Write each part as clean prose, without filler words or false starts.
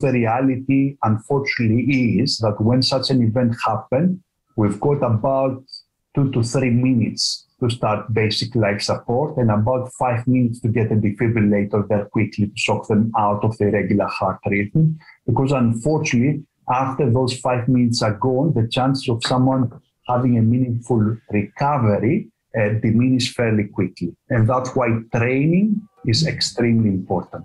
The reality, unfortunately, is that when such an event happens, we've got about 2 to 3 minutes to start basic life support and about 5 minutes to get a defibrillator there quickly to shock them out of the irregular heart rhythm. Because unfortunately, after those 5 minutes are gone, the chances of someone having a meaningful recovery diminish fairly quickly. And that's why training is extremely important.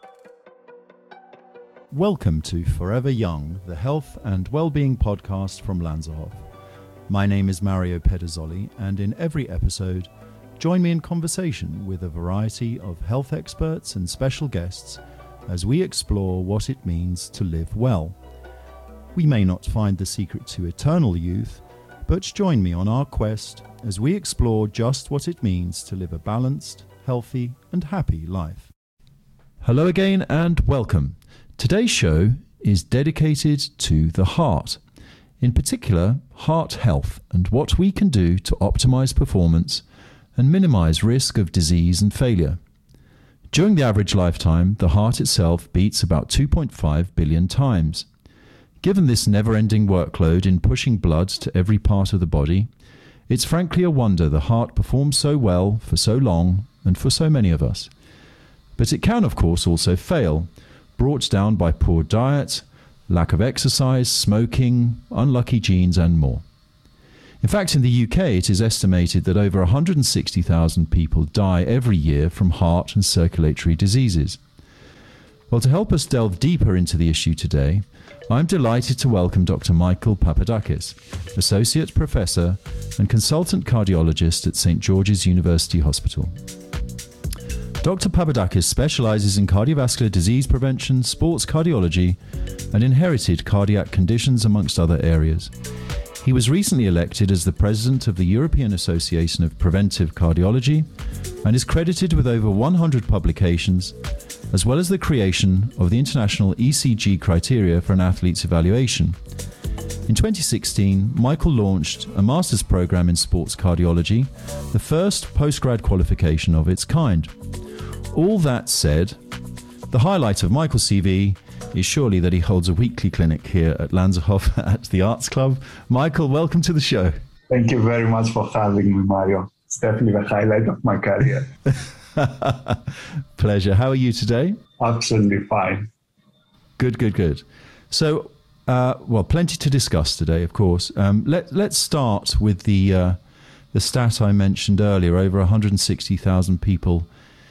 Welcome to Forever Young, the health and well-being podcast from Lanzerhof. My name is Mario Pederzoli, and in every episode, join me in conversation with a variety of health experts and special guests as we explore what it means to live well. We may not find the secret to eternal youth, but join me on our quest as we explore just what it means to live a balanced, healthy, and happy life. Hello again and welcome. Today's show is dedicated to the heart, in particular heart health and what we can do to optimize performance and minimize risk of disease and failure. During the average lifetime, the heart itself beats about 2.5 billion times. Given this never-ending workload in pushing blood to every part of the body, it's frankly a wonder the heart performs so well for so long and for so many of us. But it can, of course, also fail, brought down by poor diet, lack of exercise, smoking, unlucky genes, and more. In fact, in the UK, it is estimated that over 160,000 people die every year from heart and circulatory diseases. Well, to help us delve deeper into the issue today, I'm delighted to welcome Dr. Michael Papadakis, Associate Professor and Consultant Cardiologist at St. George's University Hospital. Dr. Papadakis specializes in cardiovascular disease prevention, sports cardiology, and inherited cardiac conditions, amongst other areas. He was recently elected as the President of the European Association of Preventive Cardiology and is credited with over 100 publications, as well as the creation of the International ECG criteria for an athlete's evaluation. In 2016, Michael launched a master's program in sports cardiology, the first postgrad qualification of its kind. All that said, the highlight of Michael's CV is surely that he holds a weekly clinic here at Lanzerhof at the Arts Club. Michael, welcome to the show. Thank you very much for having me, Mario. It's definitely the highlight of my career. Pleasure. How are you today? Absolutely fine. Good. So, plenty to discuss today, of course. Let's start with the stat I mentioned earlier. Over 160,000 people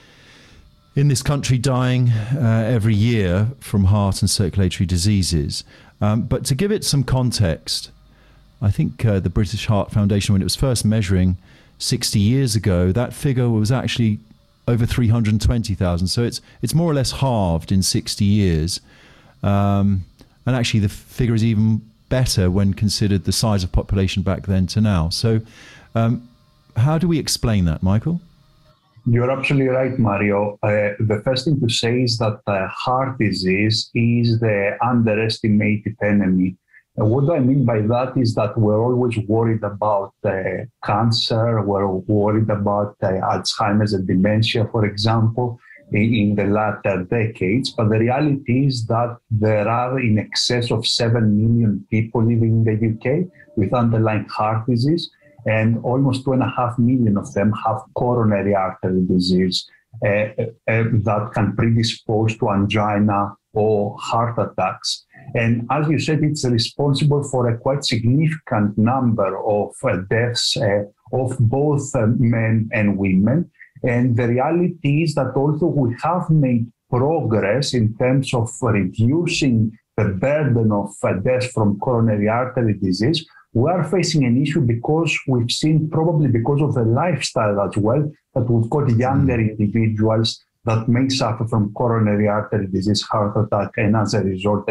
in this country dying every year from heart and circulatory diseases. But to give it some context, I think the British Heart Foundation, when it was first measuring 60 years ago, that figure was actually over 320,000. So it's more or less halved in 60 years. And actually the figure is even better when considered the size of population back then to now. So how do we explain that, Michael? You're absolutely right, Mario. The first thing to say is that heart disease is the underestimated enemy. What do I mean by that is that we're always worried about cancer, we're worried about Alzheimer's and dementia, for example, in the latter decades. But the reality is that there are in excess of 7 million people living in the UK with underlying heart disease, and almost 2.5 million of them have coronary artery disease that can predispose to angina or heart attacks. And as you said, it's responsible for a quite significant number of deaths of both men and women. And the reality is that although we have made progress in terms of reducing the burden of deaths from coronary artery disease, we are facing an issue because we've seen, probably because of the lifestyle as well, that we've got younger individuals that may suffer from coronary artery disease, heart attack, and as a result,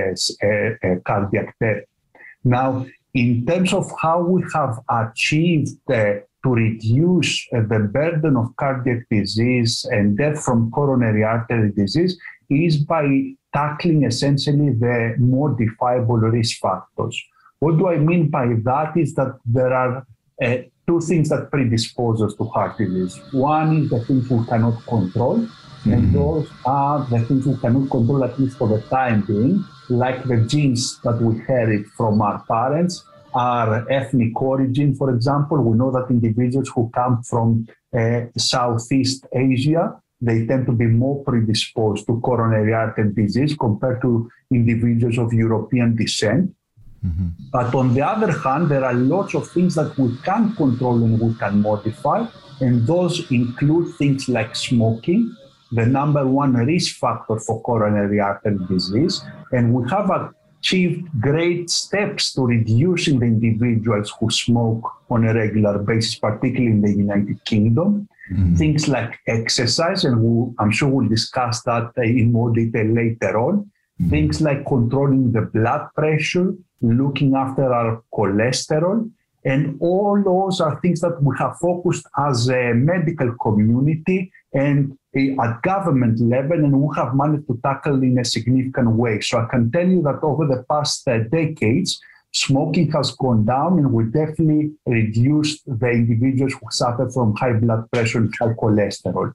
cardiac death. Now, in terms of how we have achieved to reduce the burden of cardiac disease and death from coronary artery disease is by tackling essentially the modifiable risk factors. What do I mean by that is that there are two things that predispose us to heart disease. One is the things we cannot control, And those are the things we cannot control, at least for the time being, like the genes that we inherit from our parents, our ethnic origin, for example. We know that individuals who come from Southeast Asia, they tend to be more predisposed to coronary artery disease compared to individuals of European descent. But on the other hand, there are lots of things that we can control and we can modify, and those include things like smoking, the number one risk factor for coronary artery disease, and we have achieved great steps to reducing the individuals who smoke on a regular basis, particularly in the United Kingdom. Things like exercise, and I'm sure we'll discuss that in more detail later on. Things like controlling the blood pressure, looking after our cholesterol, and all those are things that we have focused as a medical community and at government level, and we have managed to tackle in a significant way. So I can tell you that over the past decades, smoking has gone down, and we definitely reduced the individuals who suffer from high blood pressure and high cholesterol.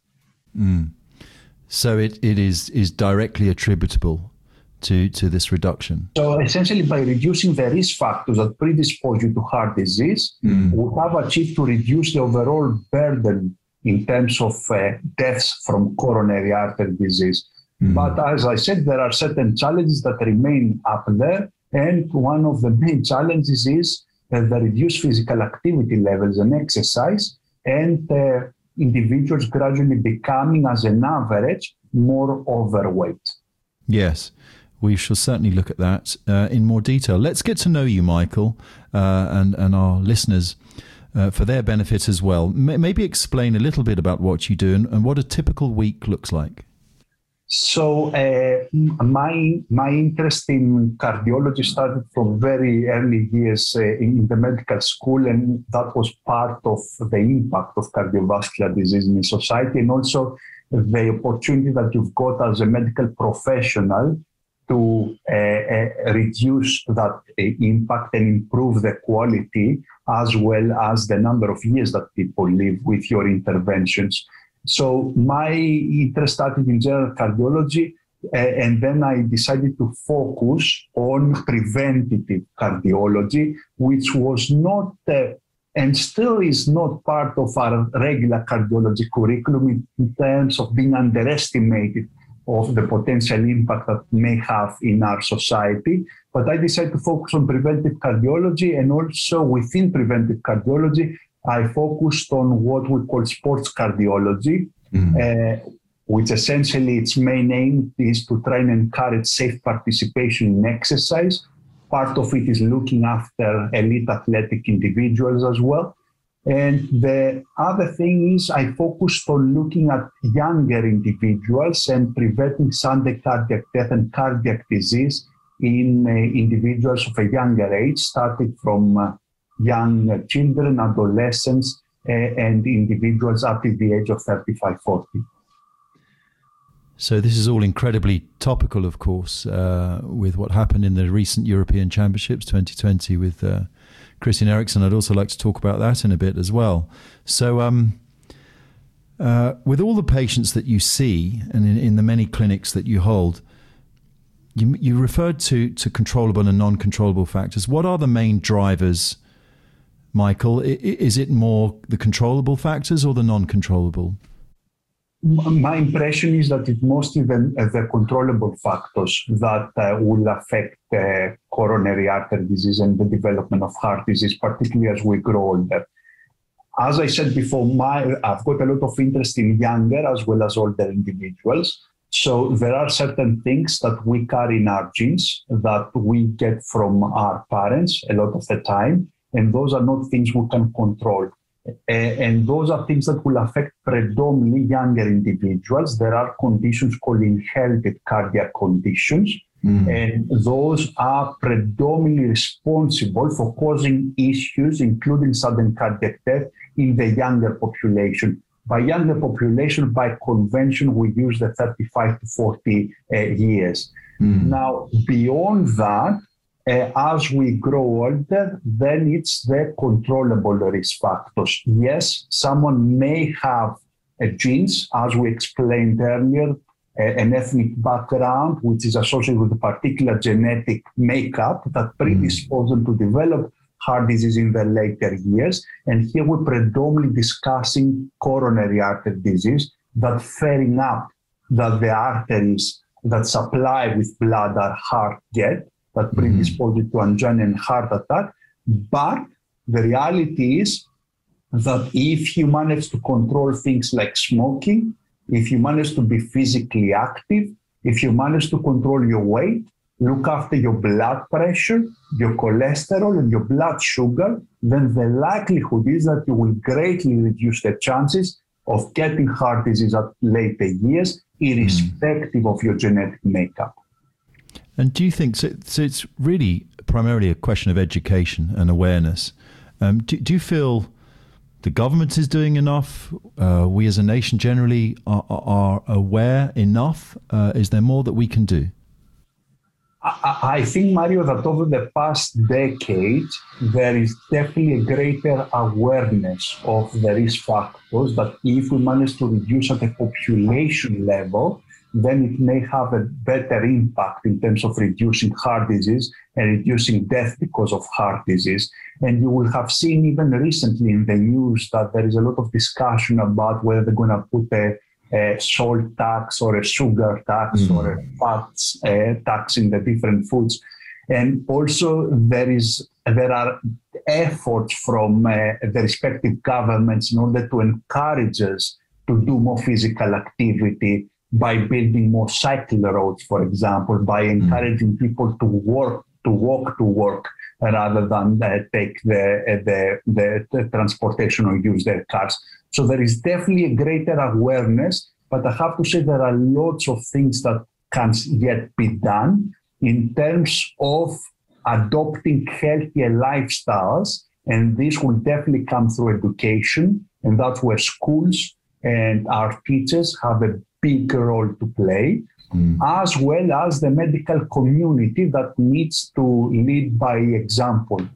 So it is directly attributable to this reduction. So essentially, by reducing the risk factors that predispose you to heart disease, we have achieved to reduce the overall burden in terms of deaths from coronary artery disease. But as I said, there are certain challenges that remain up there. And one of the main challenges is the reduced physical activity levels and exercise, and individuals gradually becoming, as an average, more overweight. Yes, we shall certainly look at that in more detail. Let's get to know you, Michael, and our listeners for their benefit as well. Maybe explain a little bit about what you do and what a typical week looks like. So my interest in cardiology started from very early years in the medical school, and that was part of the impact of cardiovascular disease in society, and also the opportunity that you've got as a medical professional to reduce that impact and improve the quality as well as the number of years that people live with your interventions. So my interest started in general cardiology, and then I decided to focus on preventative cardiology, which was not and still is not part of our regular cardiology curriculum in terms of being underestimated of the potential impact that may have in our society. But I decided to focus on preventive cardiology, and also within preventive cardiology, I focused on what we call sports cardiology, which essentially its main aim is to try and encourage safe participation in exercise. Part of it is looking after elite athletic individuals as well. And the other thing is I focused on looking at younger individuals and preventing sudden cardiac death and cardiac disease in individuals of a younger age, starting from young children, adolescents, and individuals up to the age of 35, 40. So this is all incredibly topical, of course, with what happened in the recent European Championships 2020 with Christian Eriksen. I'd also like to talk about that in a bit as well. So with all the patients that you see and in the many clinics that you hold, you referred to controllable and non-controllable factors. What are the main drivers, Michael? Is it more the controllable factors or the non-controllable? My impression is that it's mostly the controllable factors that will affect coronary artery disease and the development of heart disease, particularly as we grow older. As I said before, I've got a lot of interest in younger as well as older individuals. So there are certain things that we carry in our genes that we get from our parents a lot of the time, and those are not things we can control. And those are things that will affect predominantly younger individuals. There are conditions called inherited cardiac conditions, and those are predominantly responsible for causing issues, including sudden cardiac death in the younger population. By younger population, by convention, we use the 35 to 40 years. Now, beyond that, as we grow older, then it's the controllable risk factors. Yes, someone may have genes, as we explained earlier, an ethnic background, which is associated with a particular genetic makeup that predisposes them to develop heart disease in their later years. And here we're predominantly discussing coronary artery disease, that fair enough that the arteries that supply with blood our heart get, that predispose it to angina and heart attack. But the reality is that if you manage to control things like smoking, if you manage to be physically active, if you manage to control your weight, look after your blood pressure, your cholesterol, and your blood sugar, then the likelihood is that you will greatly reduce the chances of getting heart disease at later years, irrespective of your genetic makeup. And do you think, so it's really primarily a question of education and awareness. Do you feel the government is doing enough? We as a nation generally are aware enough? Is there more that we can do? I think, Mario, that over the past decade, there is definitely a greater awareness of the risk factors that if we manage to reduce at a population level, then it may have a better impact in terms of reducing heart disease and reducing death because of heart disease. And you will have seen even recently in the news that there is a lot of discussion about whether they're going to put a salt tax or a sugar tax or a fats tax in the different foods. And also there are efforts from the respective governments in order to encourage us to do more physical activity by building more cycle roads, for example, by encouraging people to walk to work rather than take the transportation or use their cars. So there is definitely a greater awareness, but I have to say there are lots of things that can yet be done in terms of adopting healthier lifestyles, and this will definitely come through education, and that's where schools and our teachers have a big role to play, as well as the medical community that needs to lead by example.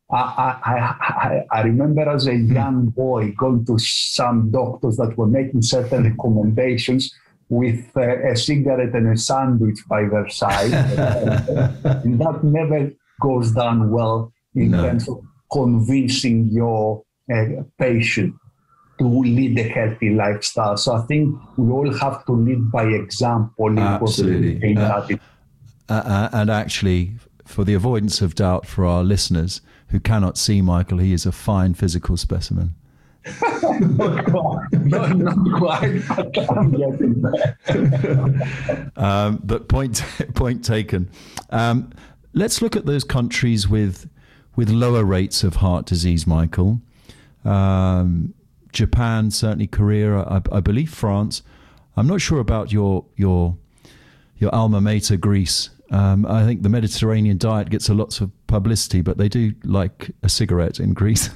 I remember as a young boy going to some doctors that were making certain recommendations with a cigarette and a sandwich by their side. And that never goes down well in terms of convincing your patient to lead a healthy lifestyle. So I think we all have to lead by example. Absolutely. And actually, for the avoidance of doubt for our listeners who cannot see Michael, he is a fine physical specimen. Not quite, but I'm getting there. But point taken. Let's look at those countries with lower rates of heart disease, Michael. Japan, certainly Korea, I believe France. I'm not sure about your alma mater, Greece. I think the Mediterranean diet gets a lot of publicity, but they do like a cigarette in Greece.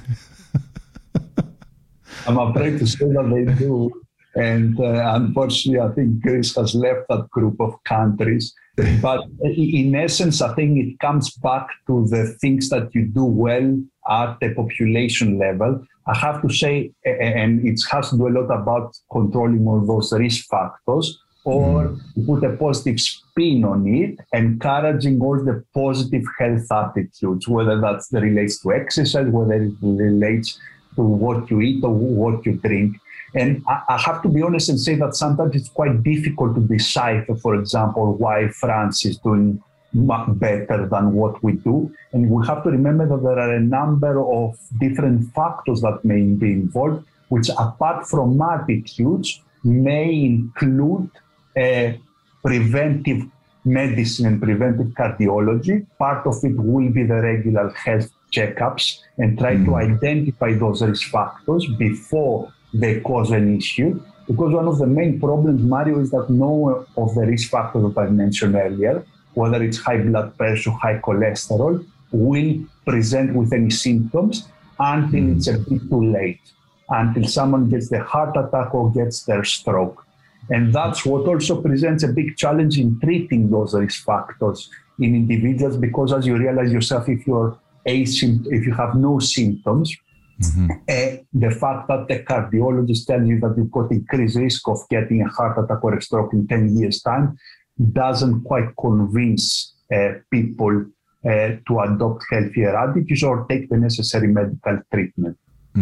I'm afraid to say that they do. And unfortunately, I think Greece has left that group of countries. But in essence, I think it comes back to the things that you do well at the population level. I have to say, and it has to do a lot about controlling all those risk factors, or put a positive spin on it, encouraging all the positive health attitudes, whether that relates to exercise, whether it relates to what you eat or what you drink. And I have to be honest and say that sometimes it's quite difficult to decipher, for example, why France is doing better than what we do. And we have to remember that there are a number of different factors that may be involved, which apart from attitudes, may include preventive medicine and preventive cardiology. Part of it will be the regular health checkups and try to identify those risk factors before they cause an issue. Because one of the main problems, Mario, is that no of the risk factors that I mentioned earlier, whether it's high blood pressure, high cholesterol, will present with any symptoms until it's a bit too late, until someone gets the heart attack or gets their stroke. And that's what also presents a big challenge in treating those risk factors in individuals, because as you realize yourself, if you have no symptoms, The fact that the cardiologist tells you that you've got increased risk of getting a heart attack or a stroke in 10 years' time doesn't quite convince people to adopt healthier attitudes or take the necessary medical treatment.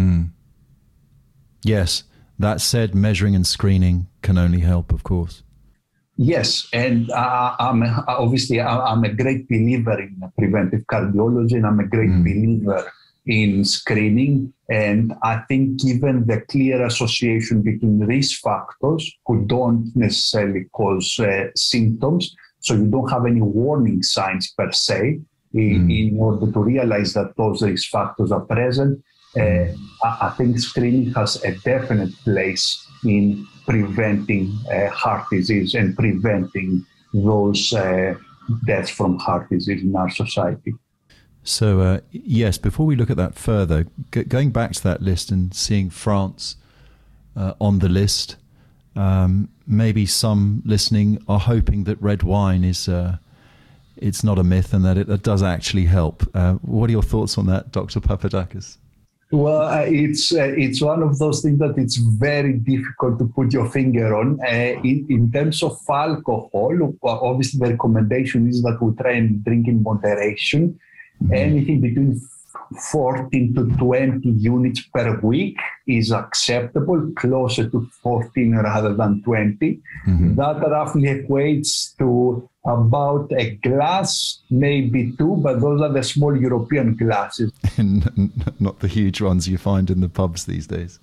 Yes, that said, measuring and screening can only help, of course. Yes, and I'm a great believer in preventive cardiology, and I'm a great believer in screening. And I think given the clear association between risk factors who don't necessarily cause symptoms, so you don't have any warning signs per se, in order to realize that those risk factors are present, I think screening has a definite place in preventing heart disease and preventing those deaths from heart disease in our society. So, yes, before we look at that further, going back to that list and seeing France on the list, maybe some listening are hoping that red wine is it's not a myth and that it does actually help. What are your thoughts on that, Dr. Papadakis? Well, it's one of those things that it's very difficult to put your finger on. In terms of alcohol, obviously the recommendation is that we try and drink in moderation. Anything between 14 to 20 units per week is acceptable, closer to 14 rather than 20. That roughly equates to about a glass, maybe two, but those are the small European glasses. Not the huge ones you find in the pubs these days.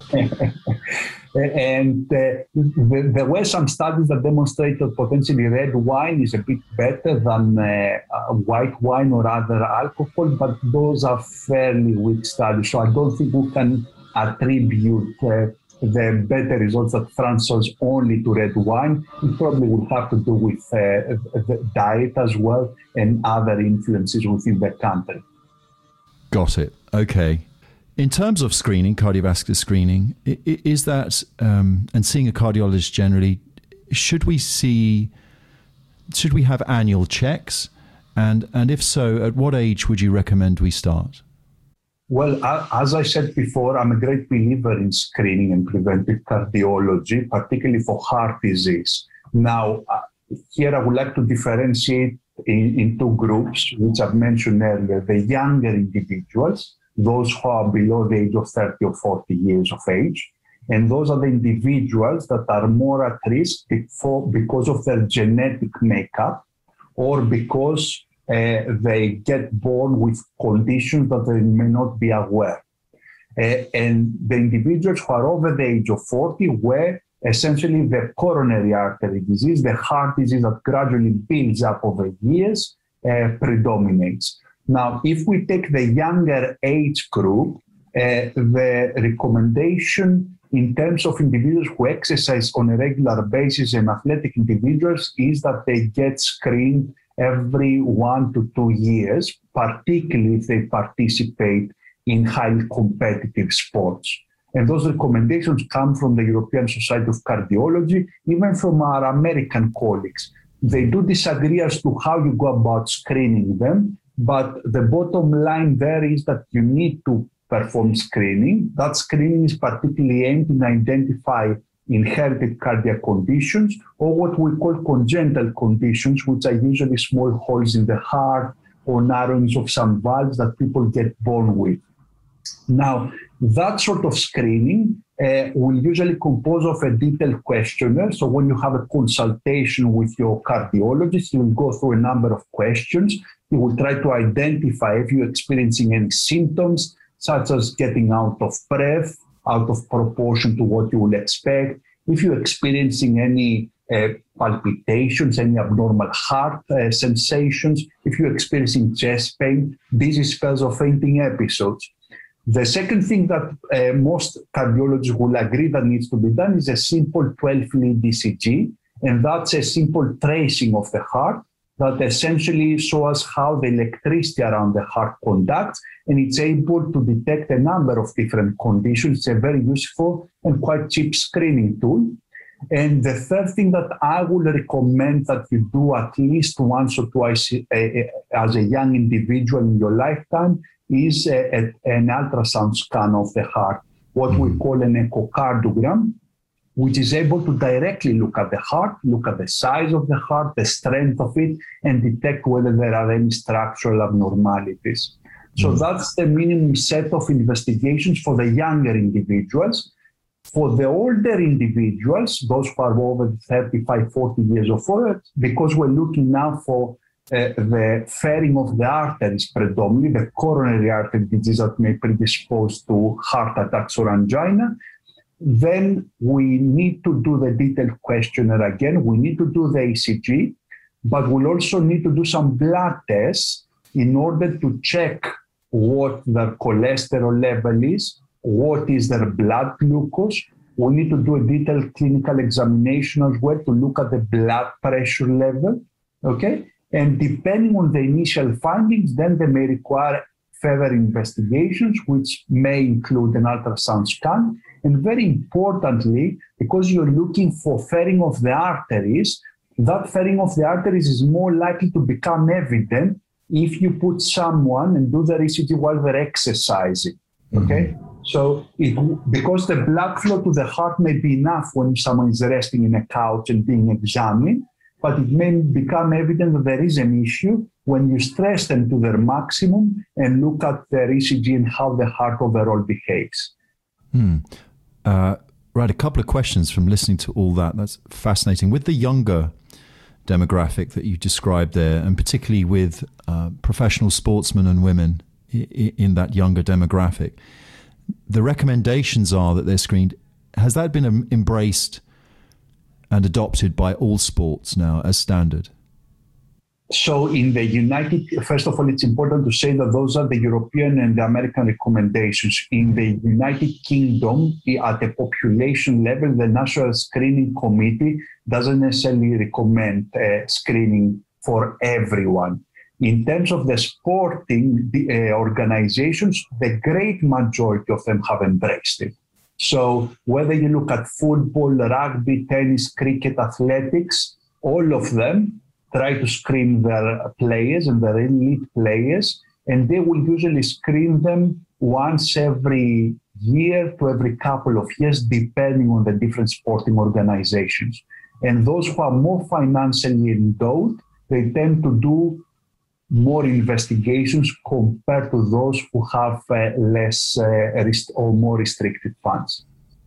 And there were some studies that demonstrated potentially red wine is a bit better than white wine or other alcohol, but those are fairly weak studies. So I don't think we can attribute the better results that France shows only to red wine. It probably would have to do with the diet as well and other influences within the country. Got it. Okay. In terms of screening, cardiovascular screening, is that, and seeing a cardiologist generally, should we have annual checks? And if so, at what age would you recommend we start? Well, as I said before, I'm a great believer in screening and preventive cardiology, particularly for heart disease. Now, here I would like to differentiate in two groups, which I've mentioned earlier: the younger individuals, those who are below the age of 30 or 40 years of age. And those are the individuals that are more at risk because of their genetic makeup or because they get born with conditions that they may not be aware. And the individuals who are over the age of 40, where essentially the coronary artery disease, the heart disease that gradually builds up over years, predominates. Now, if we take the younger age group, the recommendation in terms of individuals who exercise on a regular basis and athletic individuals is that they get screened every 1 to 2 years, particularly if they participate in highly competitive sports. And those recommendations come from the European Society of Cardiology, even from our American colleagues. They do disagree as to how you go about screening them, but the bottom line there is that you need to perform screening. That screening is particularly aimed to identify inherited cardiac conditions or what we call congenital conditions, which are usually small holes in the heart or narrowings of some valves that people get born with. Now, that sort of screening will usually compose of a detailed questionnaire. So when you have a consultation with your cardiologist, you will go through a number of questions. You will try to identify if you're experiencing any symptoms, such as getting out of breath, out of proportion to what you would expect. If you're experiencing any palpitations, any abnormal heart sensations, if you're experiencing chest pain, dizzy spells or fainting episodes. The second thing that most cardiologists will agree that needs to be done is a simple 12-lead ECG, and that's a simple tracing of the heart that essentially shows how the electricity around the heart conducts, and it's able to detect a number of different conditions. It's a very useful and quite cheap screening tool. And the third thing that I would recommend that you do at least once or twice as a young individual in your lifetime is an ultrasound scan of the heart, what we call an echocardiogram, which is able to directly look at the heart, look at the size of the heart, the strength of it, and detect whether there are any structural abnormalities. So that's the minimum set of investigations for the younger individuals. For the older individuals, those who are over 35, 40 years of age, because we're looking now for the fairing of the arteries predominantly, the coronary artery disease that may predispose to heart attacks or angina, then we need to do the detailed questionnaire again. We need to do the ECG, but we'll also need to do some blood tests in order to check what their cholesterol level is, what is their blood glucose. We need to do a detailed clinical examination as well to look at the blood pressure level, okay? And depending on the initial findings, then they may require further investigations, which may include an ultrasound scan. And very importantly, because you're looking for fairing of the arteries, that fairing of the arteries is more likely to become evident if you put someone and do the ECG while they're exercising, okay? So because the blood flow to the heart may be enough when someone is resting in a couch and being examined, but it may become evident that there is an issue when you stress them to their maximum and look at their ECG and how the heart overall behaves. Right, a couple of questions from listening to all that. That's fascinating. With the younger demographic that you described there, and particularly with professional sportsmen and women in that younger demographic, the recommendations are that they're screened. Has that been embraced and adopted by all sports now as standard? So in the first of all, it's important to say that those are the European and the American recommendations. In the United Kingdom, at the population level, the National Screening Committee doesn't necessarily recommend screening for everyone. In terms of the sporting organizations, the great majority of them have embraced it. So whether you look at football, rugby, tennis, cricket, athletics, all of them try to screen their players and their elite players, and they will usually screen them once every year to every couple of years, depending on the different sporting organizations. And those who are more financially endowed, they tend to do more investigations compared to those who have less or more restricted funds.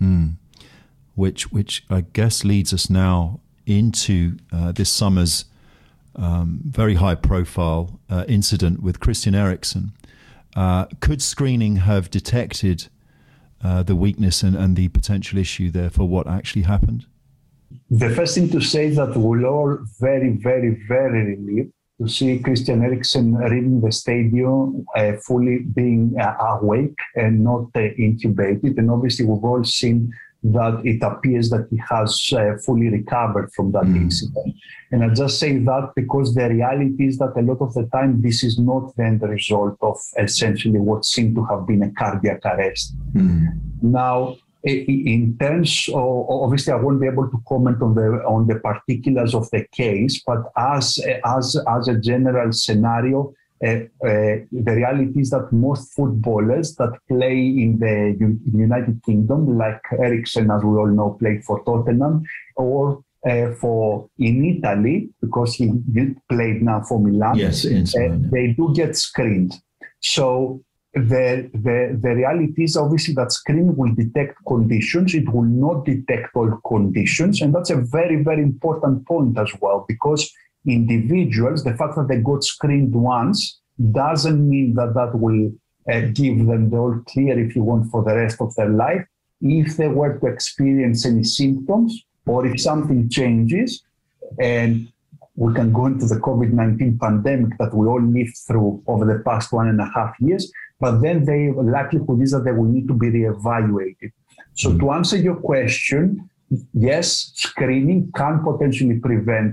Which I guess leads us now into this summer's very high-profile incident with Christian Eriksen. Could screening have detected the weakness and the potential issue there for what actually happened? The first thing to say is that we're all very, very, very relieved to see Christian Eriksen leaving the stadium fully being awake and not intubated. And obviously, we've all seen that it appears that he has fully recovered from that incident. And I just say that because the reality is that a lot of the time, this is not then the result of essentially what seemed to have been a cardiac arrest. Now, in terms of, obviously, I won't be able to comment on the particulars of the case, but as a general scenario, the reality is that most footballers that play in the United Kingdom, like Eriksen, as we all know, played for Tottenham, or in Italy, because he played now for Milan, yes, they do get screened. So the reality is obviously that screening will detect conditions. It will not detect all conditions. And that's a very, very important point as well, because individuals, the fact that they got screened once doesn't mean that will give them the all clear, if you want, for the rest of their life. If they were to experience any symptoms or if something changes, and we can go into the COVID-19 pandemic that we all lived through over the past 1.5 years, but then the likelihood is that they will need to be reevaluated. So to answer your question, yes, screening can potentially prevent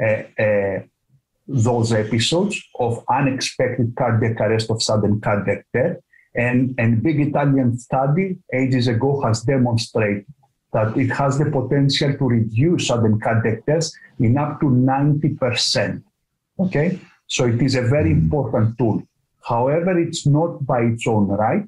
those episodes of unexpected cardiac arrest, of sudden cardiac death. And a big Italian study ages ago has demonstrated that it has the potential to reduce sudden cardiac deaths in up to 90%. Okay? So it is a very important tool. However, it's not by its own right.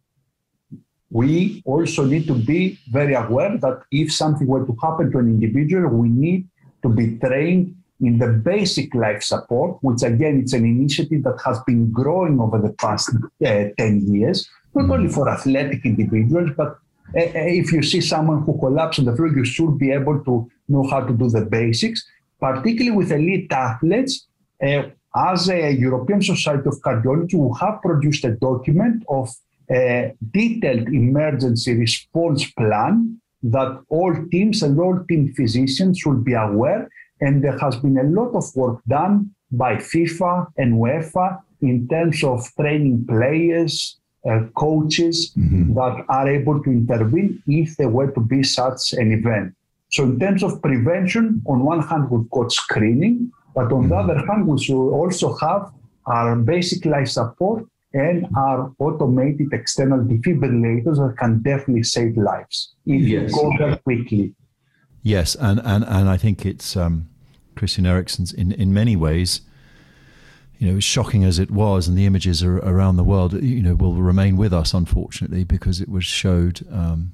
We also need to be very aware that if something were to happen to an individual, we need to be trained in the basic life support, which again, it's an initiative that has been growing over the past 10 years, not only for athletic individuals, but if you see someone who collapses on the floor, you should be able to know how to do the basics, particularly with elite athletes. As a European Society of Cardiology, we have produced a document of a detailed emergency response plan that all teams and all team physicians should be aware. And there has been a lot of work done by FIFA and UEFA in terms of training players, coaches that are able to intervene if there were to be such an event. So in terms of prevention, on one hand, we've got screening, but on the other hand, we should also have our basic life support and our automated external defibrillators that can definitely save lives if you go there quickly. Yes, and I think it's Christian Eriksen's in many ways, as shocking as it was, and the images are around the world, will remain with us, unfortunately, because it was showed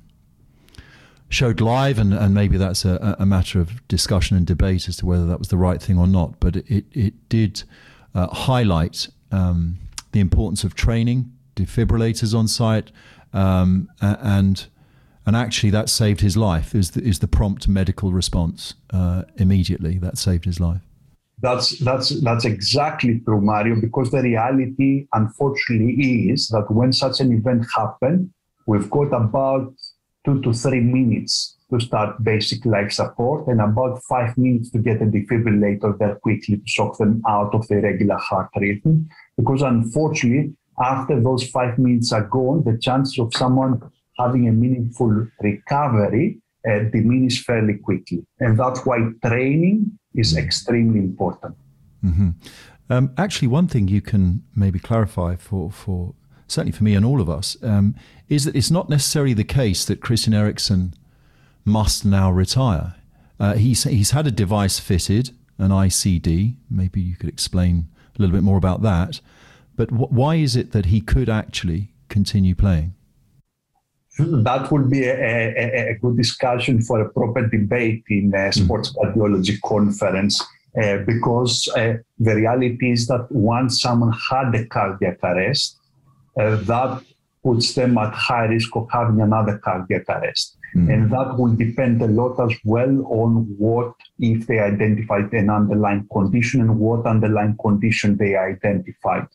live, and maybe that's a matter of discussion and debate as to whether that was the right thing or not. But it did highlight the importance of training, defibrillators on site, and actually that saved his life. Is the prompt medical response immediately that saved his life? That's exactly true, Mario, because the reality, unfortunately, is that when such an event happens, we've got about 2 to 3 minutes to start basic life support and about 5 minutes to get a defibrillator there quickly to shock them out of the regular heart rhythm. Because unfortunately, after those 5 minutes are gone, the chances of someone having a meaningful recovery diminish fairly quickly. And that's why training is extremely important. Actually, one thing you can maybe clarify for certainly for me and all of us, is that it's not necessarily the case that Christian Eriksen must now retire. He's had a device fitted, an ICD. Maybe you could explain a little bit more about that. But why is it that he could actually continue playing? That would be a good discussion for a proper debate in a sports cardiology conference, because the reality is that once someone had a cardiac arrest, that puts them at high risk of having another cardiac arrest. And that will depend a lot as well on what, if they identified an underlying condition and what underlying condition they identified.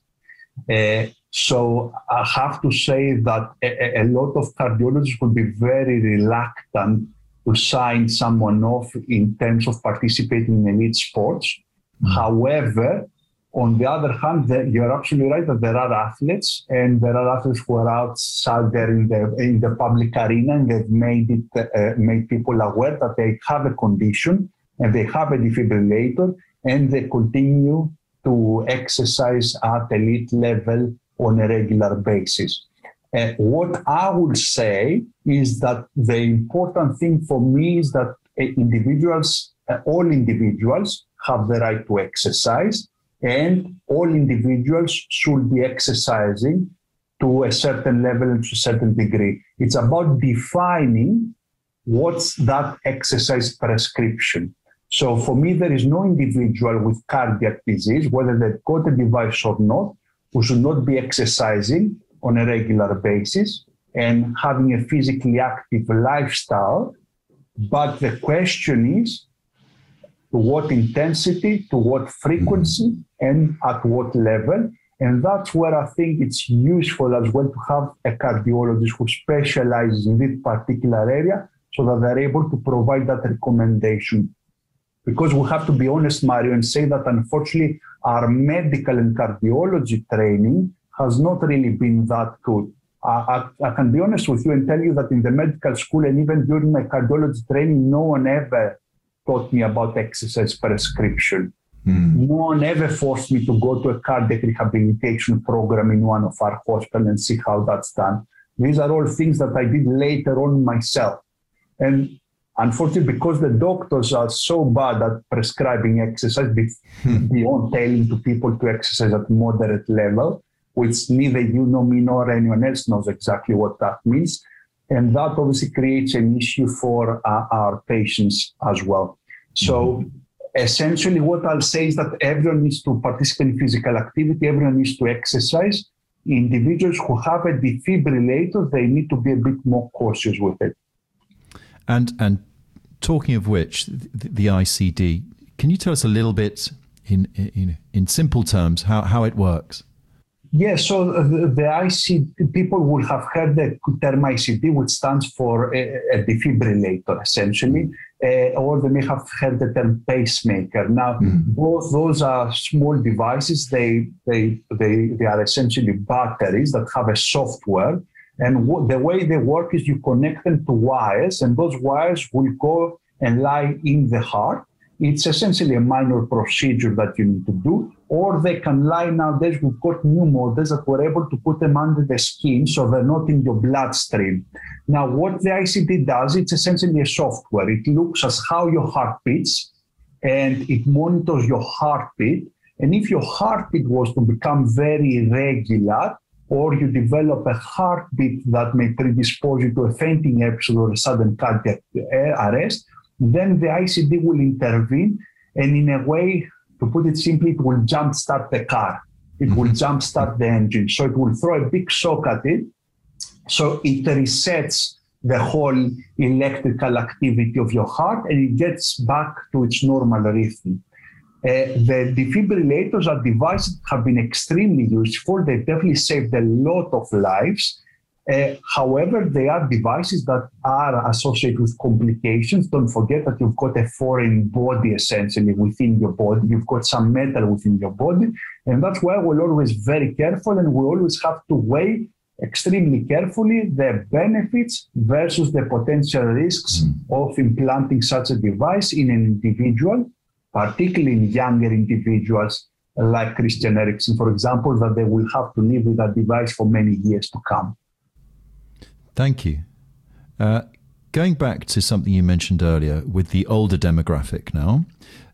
So I have to say that a lot of cardiologists will be very reluctant to sign someone off in terms of participating in elite sports. However, on the other hand, you're absolutely right that there are athletes, and there are athletes who are outside there in the public arena, and they've made people aware that they have a condition and they have a defibrillator, and they continue to exercise at elite level on a regular basis. What I would say is that the important thing for me is that all individuals have the right to exercise, and all individuals should be exercising to a certain level and to a certain degree. It's about defining what's that exercise prescription. So for me, there is no individual with cardiac disease, whether they've got a device or not, who should not be exercising on a regular basis and having a physically active lifestyle. But the question is, to what intensity, to what frequency, and at what level. And that's where I think it's useful as well to have a cardiologist who specializes in this particular area so that they're able to provide that recommendation. Because we have to be honest, Mario, and say that unfortunately our medical and cardiology training has not really been that good. I can be honest with you and tell you that in the medical school and even during my cardiology training, no one ever taught me about exercise prescription. No one ever forced me to go to a cardiac rehabilitation program in one of our hospitals and see how that's done. These are all things that I did later on myself. And unfortunately, because the doctors are so bad at prescribing exercise beyond telling to people to exercise at moderate level, which neither you nor me nor anyone else knows exactly what that means. And that obviously creates an issue for our patients as well. So essentially what I'll say is that everyone needs to participate in physical activity, everyone needs to exercise. Individuals who have a defibrillator, they need to be a bit more cautious with it. And talking of which, the ICD, can you tell us a little bit in simple terms how it works? Yes, so the ICD, people will have heard the term ICD, which stands for a defibrillator, essentially, or they may have heard the term pacemaker. Now, both those are small devices. They are essentially batteries that have a software. And the way they work is you connect them to wires, and those wires will go and lie in the heart. It's essentially a minor procedure that you need to do, or they can lie nowadays. We've got new models that we're able to put them under the skin so they're not in your bloodstream. Now, what the ICD does, it's essentially a software. It looks at how your heart beats and it monitors your heartbeat. And if your heartbeat was to become very irregular, or you develop a heartbeat that may predispose you to a fainting episode or a sudden cardiac arrest, then the ICD will intervene, and in a way, to put it simply, it will jumpstart the car. It will jumpstart the engine. So it will throw a big shock at it. So it resets the whole electrical activity of your heart, and it gets back to its normal rhythm. The defibrillators are devices that have been extremely useful. They definitely saved a lot of lives. However, they are devices that are associated with complications. Don't forget that you've got a foreign body essentially within your body. You've got some metal within your body. And that's why we're always very careful, and we always have to weigh extremely carefully the benefits versus the potential risks of implanting such a device in an individual, particularly in younger individuals like Christian Eriksen, for example, that they will have to live with that device for many years to come. Thank you. Going back to something you mentioned earlier with the older demographic now,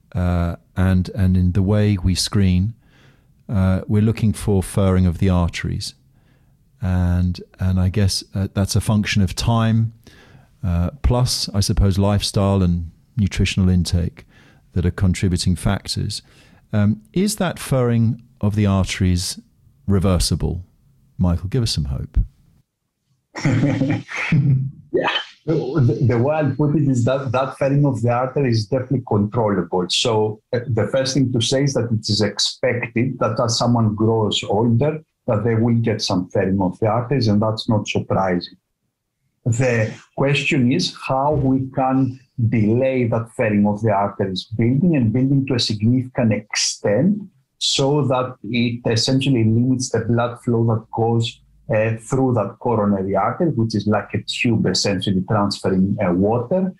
and in the way we screen, we're looking for furring of the arteries. And I guess that's a function of time, plus, I suppose, lifestyle and nutritional intake that are contributing factors. Is that furring of the arteries reversible? Michael, give us some hope. Yeah, the way I'll put it is that furring of the artery is definitely controllable. So the first thing to say is that it is expected that as someone grows older, that they will get some furring of the arteries, and that's not surprising. The question is how we can delay that furring of the arteries, building to a significant extent so that it essentially limits the blood flow that goes through that coronary artery, which is like a tube essentially transferring water.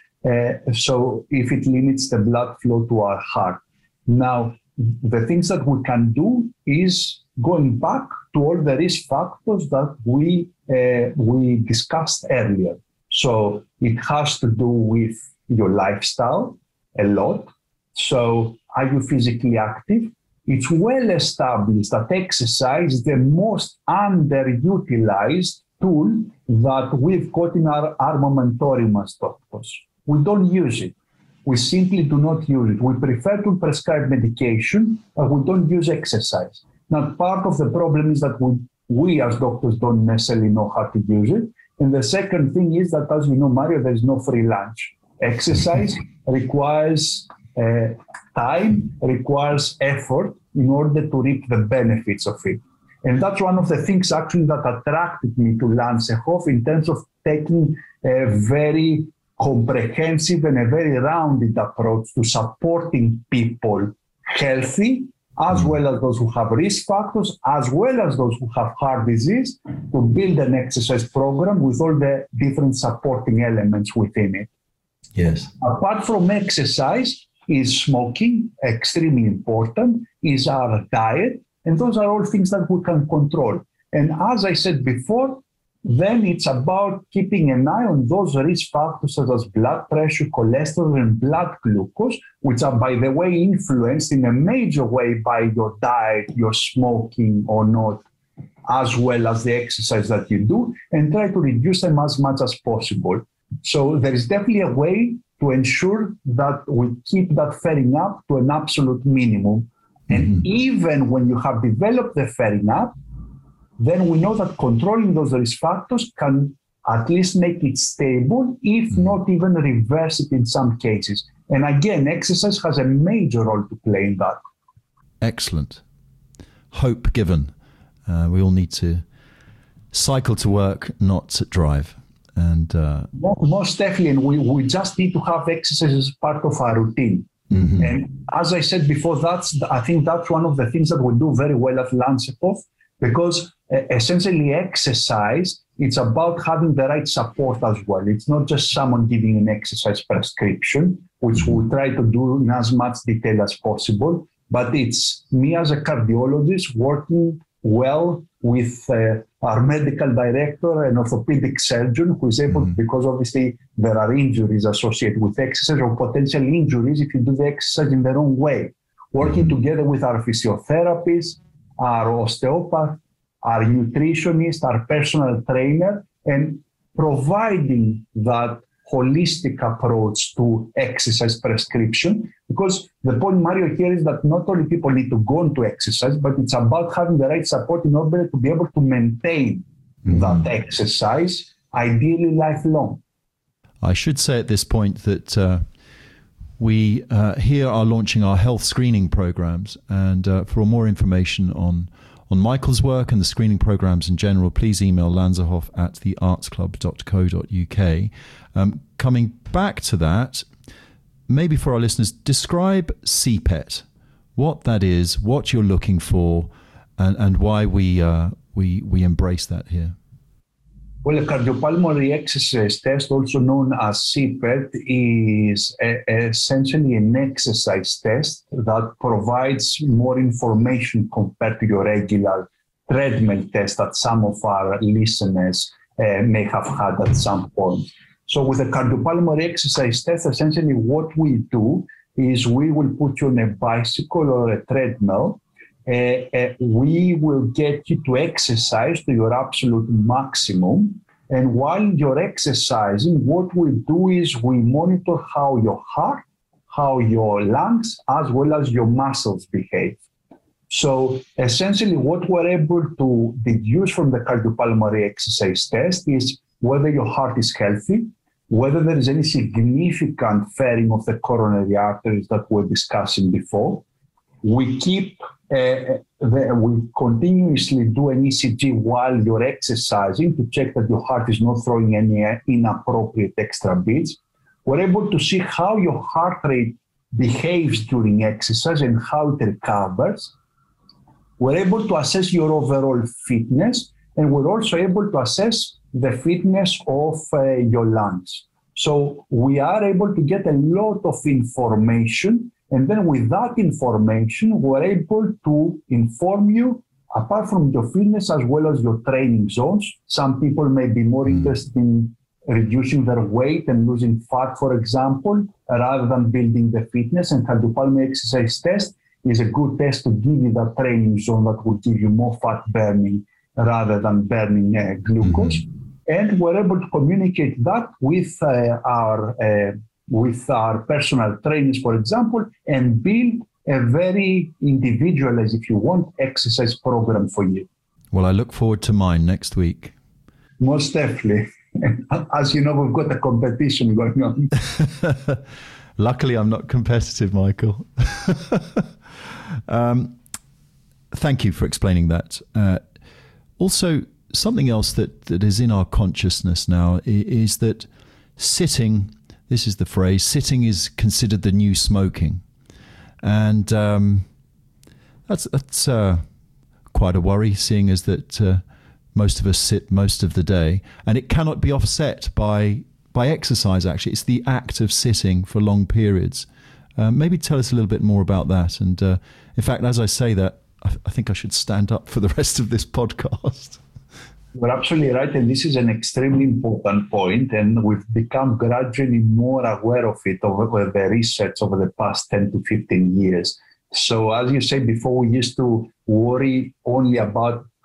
So if it limits the blood flow to our heart. Now, the things that we can do is going back to all the risk factors that we discussed earlier. So it has to do with your lifestyle a lot. So are you physically active? It's well established that exercise is the most underutilized tool that we've got in our armamentarium as doctors. We don't use it. We simply do not use it. We prefer to prescribe medication, but we don't use exercise. Now, part of the problem is that we as doctors don't necessarily know how to use it. And the second thing is that, as you know, Mario, there's no free lunch. Exercise requires time, requires effort in order to reap the benefits of it. And that's one of the things actually that attracted me to Lanzerhof in terms of taking a very comprehensive and a very rounded approach to supporting people healthy, as well as those who have risk factors, as well as those who have heart disease, to build an exercise program with all the different supporting elements within it. Yes. Apart from exercise, is smoking, extremely important, is our diet, and those are all things that we can control. And as I said before, then it's about keeping an eye on those risk factors such as blood pressure, cholesterol, and blood glucose, which are, by the way, influenced in a major way by your diet, your smoking or not. as well as the exercise that you do, and try to reduce them as much as possible. So there is definitely a way to ensure that we keep that fairing up to an absolute minimum. And even when you have developed the fairing up, then we know that controlling those risk factors can at least make it stable, if not even reverse it in some cases. And again, exercise has a major role to play in that. Excellent. Hope given. We all need to cycle to work, not drive. And most definitely, and we just need to have exercise as part of our routine. And as I said before, I think that's one of the things that we do very well at Lancehov, because essentially exercise, it's about having the right support as well. It's not just someone giving an exercise prescription, which we try to do in as much detail as possible, but it's me as a cardiologist working well with our medical director and orthopedic surgeon who is able, because obviously there are injuries associated with exercise or potential injuries if you do the exercise in the wrong way. Working together with our physiotherapists, our osteopath, our nutritionist, our personal trainer, and providing that holistic approach to exercise prescription. Because the point, Mario, here is that not only people need to go into exercise, but it's about having the right support in order to be able to maintain that exercise, ideally lifelong. I should say at this point that we here are launching our health screening programs. And for more information on Michael's work and the screening programs in general, please email lanzerhof@theartsclub.co.uk. Coming back to that, maybe for our listeners, describe CPET, what that is, what you're looking for, and why we embrace that here. Well, a cardiopulmonary exercise test, also known as CPET, is essentially an exercise test that provides more information compared to your regular treadmill test that some of our listeners may have had at some point. So with a cardiopulmonary exercise test, essentially what we do is we will put you on a bicycle or a treadmill. We will get you to exercise to your absolute maximum. And while you're exercising, what we do is we monitor how your heart, how your lungs, as well as your muscles behave. So essentially what we're able to deduce from the cardiopulmonary exercise test is whether your heart is healthy, whether there is any significant fairing of the coronary arteries that we're discussing before. We continuously do an ECG while you're exercising to check that your heart is not throwing any inappropriate extra beats. We're able to see how your heart rate behaves during exercise and how it recovers. We're able to assess your overall fitness, and we're also able to assess the fitness of your lungs. So we are able to get a lot of information. And then with that information, we're able to inform you, apart from your fitness as well as your training zones. Some people may be more interested in reducing their weight and losing fat, for example, rather than building the fitness. And cardiopulmonary exercise test is a good test to give you that training zone that will give you more fat burning rather than burning glucose. And we're able to communicate that with our personal trainers, for example, and build a very individualized, if you want, exercise program for you. Well, I look forward to mine next week. Most definitely. As you know, we've got a competition going on. Luckily, I'm not competitive, Michael. Thank you for explaining that. Also, something else that is in our consciousness now is that sitting, this is the phrase, sitting is considered the new smoking. And that's quite a worry, seeing as that most of us sit most of the day. And it cannot be offset by exercise, actually. It's the act of sitting for long periods. Maybe tell us a little bit more about that. And in fact, as I say that, I think I should stand up for the rest of this podcast. You're absolutely right, and this is an extremely important point, and we've become gradually more aware of it over the research over the past 10 to 15 years. So as you said before, we used to worry only about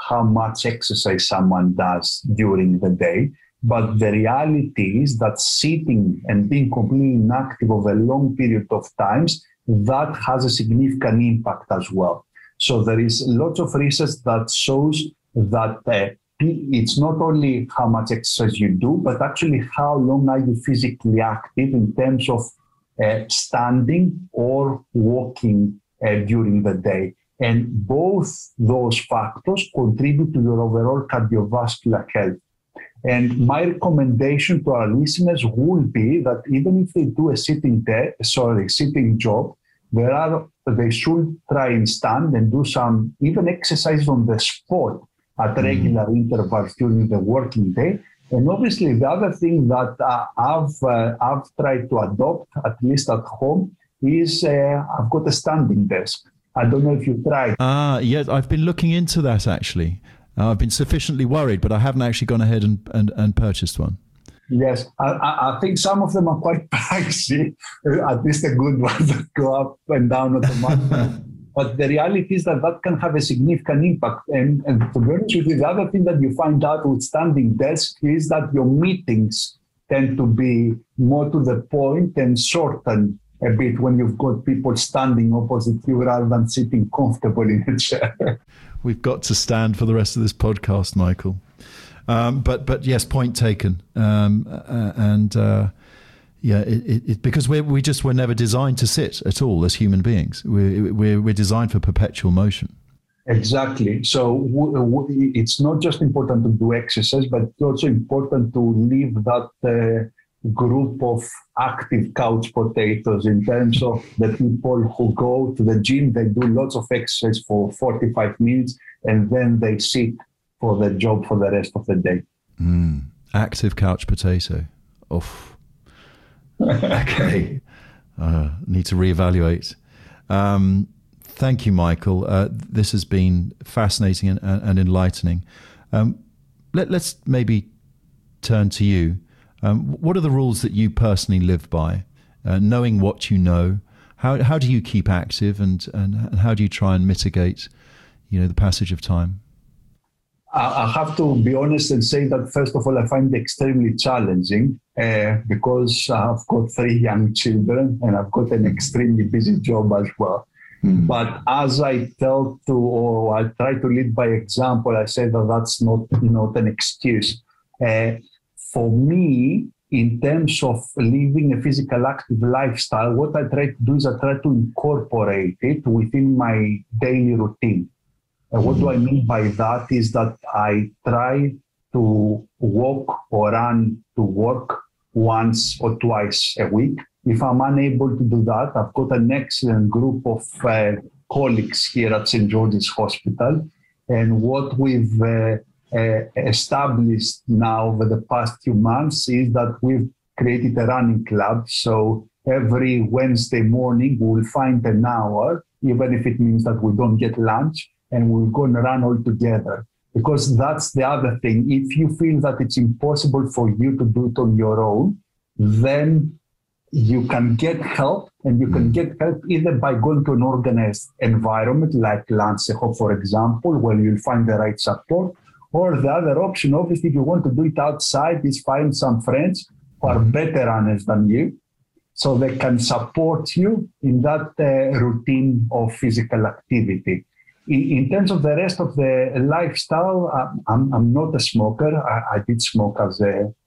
how much exercise someone does during the day. But the reality is that sitting and being completely inactive over a long period of times, that has a significant impact as well. So there is lots of research that shows that it's not only how much exercise you do, but actually how long are you physically active in terms of standing or walking during the day. And both those factors contribute to your overall cardiovascular health. And my recommendation to our listeners would be that even if they do a sitting job, they should try and stand and do some even exercise on the spot at regular intervals during the working day. And obviously, the other thing that I've tried to adopt, at least at home, is I've got a standing desk. I don't know if you tried. Yes, I've been looking into that actually. I've been sufficiently worried, but I haven't actually gone ahead and purchased one. Yes, I think some of them are quite pricey, at least the good ones that go up and down automatically. But the reality is that can have a significant impact. And to be honest with you, the other thing that you find out with standing desk is that your meetings tend to be more to the point and shorten a bit when you've got people standing opposite you rather than sitting comfortable in a chair. We've got to stand for the rest of this podcast, Michael. But yes, point taken. Because we just were never designed to sit at all as human beings. We're designed for perpetual motion. Exactly. So it's not just important to do exercise, but it's also important to leave that group of active couch potatoes in terms of the people who go to the gym, they do lots of exercise for 45 minutes, and then they sit for the job for the rest of the day. Active couch potato. Oof. Okay. Need to reevaluate. Thank you, Michael. This has been fascinating and enlightening. Let's maybe turn to you. What are the rules that you personally live by? Knowing what you know, how do you keep active, and how do you try and mitigate, the passage of time? I have to be honest and say that, first of all, I find it extremely challenging because I've got 3 young children and I've got an extremely busy job as well. But as I try to lead by example, I say that that's not an excuse. For me, in terms of living a physical active lifestyle, what I try to do is I try to incorporate it within my daily routine. And what do I mean by that is that I try to walk or run to work once or twice a week. If I'm unable to do that, I've got an excellent group of colleagues here at St. George's Hospital. And what we've established now over the past few months is that we've created a running club. So every Wednesday morning, we'll find an hour, even if it means that we don't get lunch, and we'll go and run all together. Because that's the other thing. If you feel that it's impossible for you to do it on your own, then you can get help, and you can get help either by going to an organized environment like Lancehof, for example, where you'll find the right support. Or the other option, obviously, if you want to do it outside, is find some friends who are better runners than you, so they can support you in that routine of physical activity. In terms of the rest of the lifestyle, I'm not a smoker. I did smoke as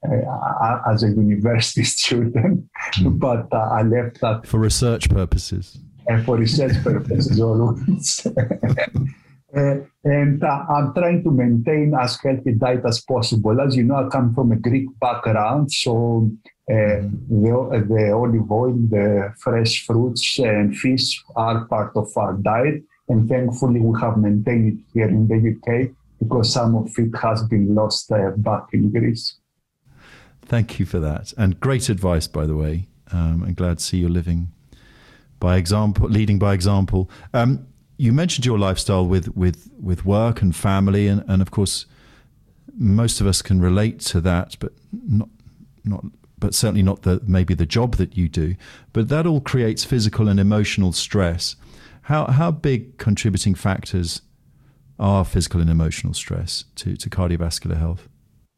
a university student, but I left that for research purposes. For research purposes, always. And I'm trying to maintain as healthy diet as possible. As you know, I come from a Greek background, so the olive oil, the fresh fruits and fish are part of our diet. And thankfully, we have maintained it here in the UK because some of it has been lost back in Greece. Thank you for that. And great advice, by the way. I'm glad to see you living by example, leading by example. You mentioned your lifestyle with work and family, and of course, most of us can relate to that, but but certainly not maybe the job that you do. But that all creates physical and emotional stress. How big contributing factors are physical and emotional stress to cardiovascular health?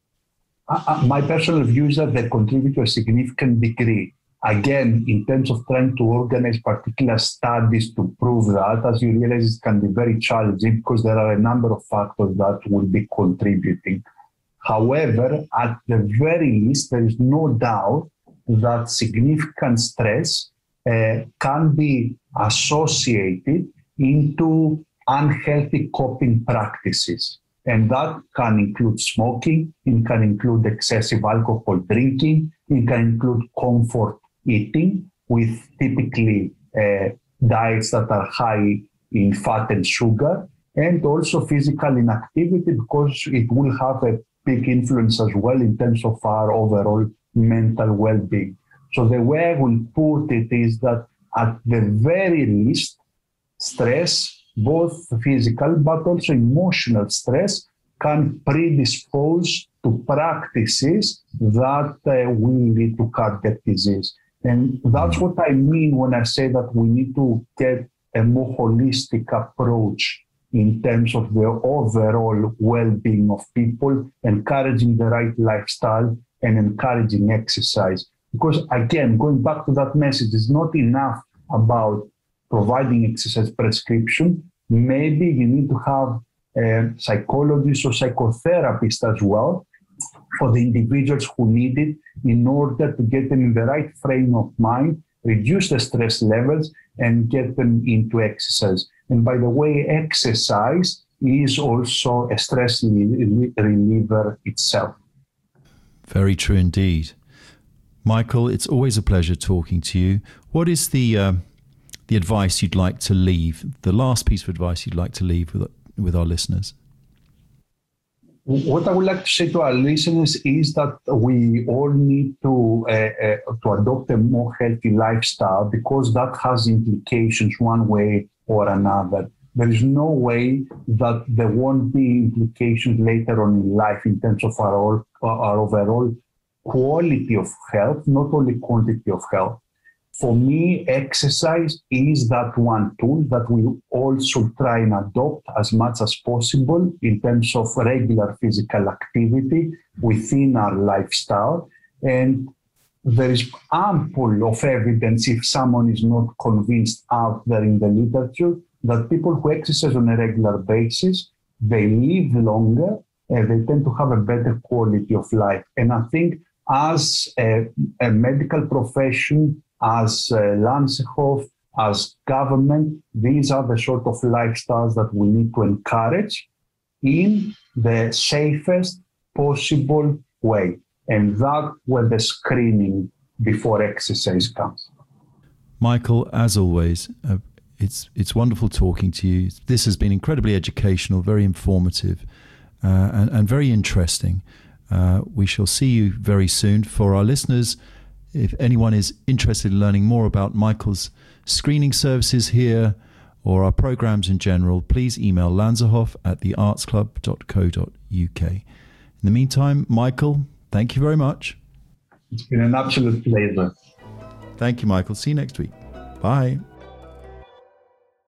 My personal view is that they contribute to a significant degree. Again, in terms of trying to organize particular studies to prove that, as you realize, it can be very challenging because there are a number of factors that will be contributing. However, at the very least, there is no doubt that significant stress can be associated into unhealthy coping practices. And that can include smoking, it can include excessive alcohol drinking, it can include comfort eating with typically diets that are high in fat and sugar, and also physical inactivity because it will have a big influence as well in terms of our overall mental well-being. So the way I will put it is that at the very least, stress, both physical but also emotional stress, can predispose to practices that will lead to cardiac disease. And that's what I mean when I say that we need to get a more holistic approach in terms of the overall well-being of people, encouraging the right lifestyle and encouraging exercise. Because again, going back to that message, it's not enough about providing exercise prescription. Maybe you need to have a psychologist or psychotherapist as well for the individuals who need it in order to get them in the right frame of mind, reduce the stress levels, and get them into exercise. And by the way, exercise is also a stress reliever itself. Very true indeed. Michael, it's always a pleasure talking to you. What is the advice you'd like to leave, the last piece of advice you'd like to leave with our listeners? What I would like to say to our listeners is that we all need to adopt a more healthy lifestyle because that has implications one way or another. There is no way that there won't be implications later on in life in terms of our overall quality of health, not only quantity of health. For me, exercise is that one tool that we also try and adopt as much as possible in terms of regular physical activity within our lifestyle. And there is ample of evidence, if someone is not convinced out there in the literature, that people who exercise on a regular basis, they live longer and they tend to have a better quality of life. And I think as a medical profession, as Lanzerhof, as government, these are the sort of lifestyles that we need to encourage in the safest possible way. And that's where the screening before exercise comes. Michael, as always, it's wonderful talking to you. This has been incredibly educational, very informative, and very interesting. We shall see you very soon. For our listeners, if anyone is interested in learning more about Michael's screening services here or our programs in general, please email lanzerhof@theartsclub.co.uk. In the meantime, Michael, thank you very much. It's been an absolute pleasure. Thank you, Michael. See you next week. Bye.